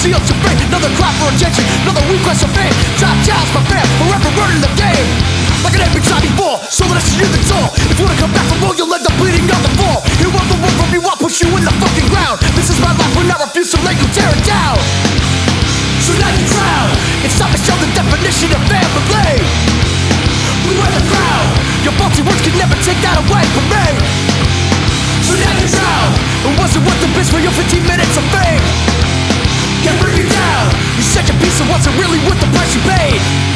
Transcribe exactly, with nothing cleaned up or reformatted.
seals your fate. Another cry for attention, another request of fame. Top jobs, my fam, forever running the game. Like an epic time before, so that I see you the door. If you wanna come back from more, you'll end up bleeding on the floor. Here on the one from me, I'll push you in the fucking ground. This is my life when I refuse to let you tear it down. So now you drown. It's time to show the definition of family. We were the crowd. Your faulty words can never take that away from me. So now you drown. It wasn't worth the bitch for your fifteen minutes of fame. Can't bring you down. You said your piece, it wasn't really worth the price you paid.